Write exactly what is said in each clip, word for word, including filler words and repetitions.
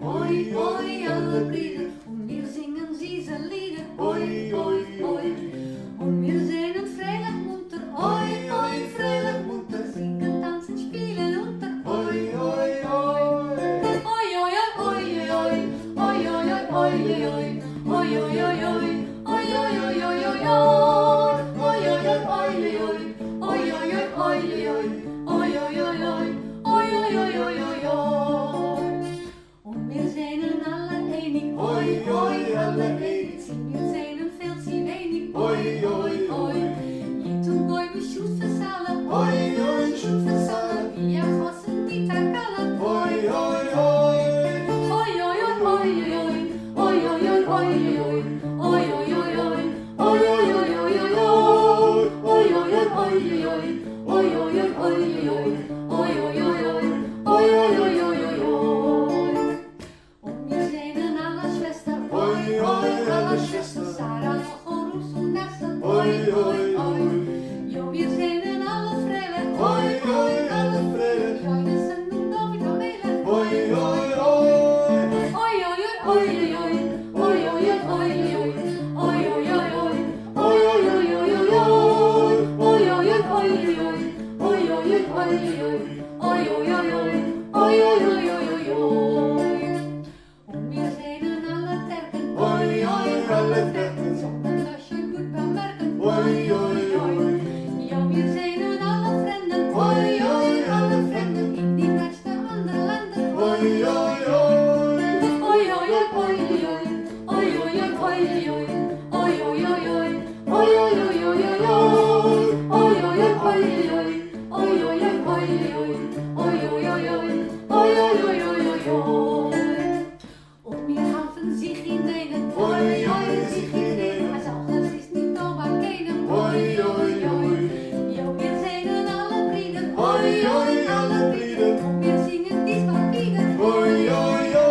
Hoi, hoi, alle Brüder, und wir singen diese Lieder. Hoi, hoi, hoi, und wir singen freilich munter. Hoi, hoi, freilich munter, singen, tanzen, spielen unter. Hoi, hoi, hoi, hoi, hoi, hoi, hoi, hoi, hoi, hoi, hoi, hoi, hoi, hoi, hoi, hoi. Oi, oi, oi, oi, oi, oi. Oi, oi, oi, oi, oi. Oi, oi, oi, oi, oi. Oi, oi, oi, oi. Oi, oi, oi, oi, oi, oi. Und wir singen alle einig. Oi, oi, alle einig. Sie wir singen viel, sie wenig. Oi, oi, oi. Jit und goi mit Schuss fürs alle. Oi, oi, Schuss fürs alle. Wie er gossen die Takala. Oi, oi, oi. Oi, oi, oi, oi, oi. Oi, oi, oi, oi, oi. Oi, oi, oi, oi. Oi, oi, oi, oi, oi, oi. Oi, oi, oi, oi, oi. Oi, oi, oi, oi, oi. Oi, oi, oi, oi. Oi, oi, oi, oi, oi, oi. Und wir singen alle Schwestern. Oi, oi, alle Schwestern. Sarah, Chorus und Nessa. Oi, oi, oi. Jo, wir singen alle Freilich. Oi, oi, alle Freilich. Johannessen und David Amele. Oi, oi, oi. Oi, oi, oi, oi, oi. Oi, oi, oi, oi, oi. Oi, oi, oi, oi. Oi, oi, oi, oi, oi, oi. Oi, oi, oi, oi, oi. Oi, oi, oi, oi, oi. Oi, oi, oi, oi. Oi, oi, oi, oi, oi, oi. Und wir singen alle Terken. Oi, oi, alle Terken. Zonder dat je goed kan merken. Oi, oi, oi. Ja, wir singen alle Fremden. Oi, oi, alle Fremden. In die beste andere landen. Oi, oi, oi. Oi, oi, oi, oi, oi. Oi, oi, oi, oi, oi. Oi, oi, oi, oi. Oi, oi, oi, oi, oi, oi. Oi, oi, oi, oi, oi. Oi, oi, oi, oi, oi. Oi, oi, oi, oi. Oi, oi, oi, oi, oi, oi. Und wir haben sich in einen. Oi, oi, sich in einen. Maar zelfs is niet over kennen. Oi, oi, oi. Jo, wir singen alle Brüder. Oi, oi, alle Brüder. Und wir singen diesmal wieder. Oi, oi, oi.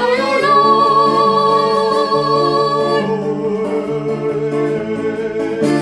Oi, oi, oi, oi.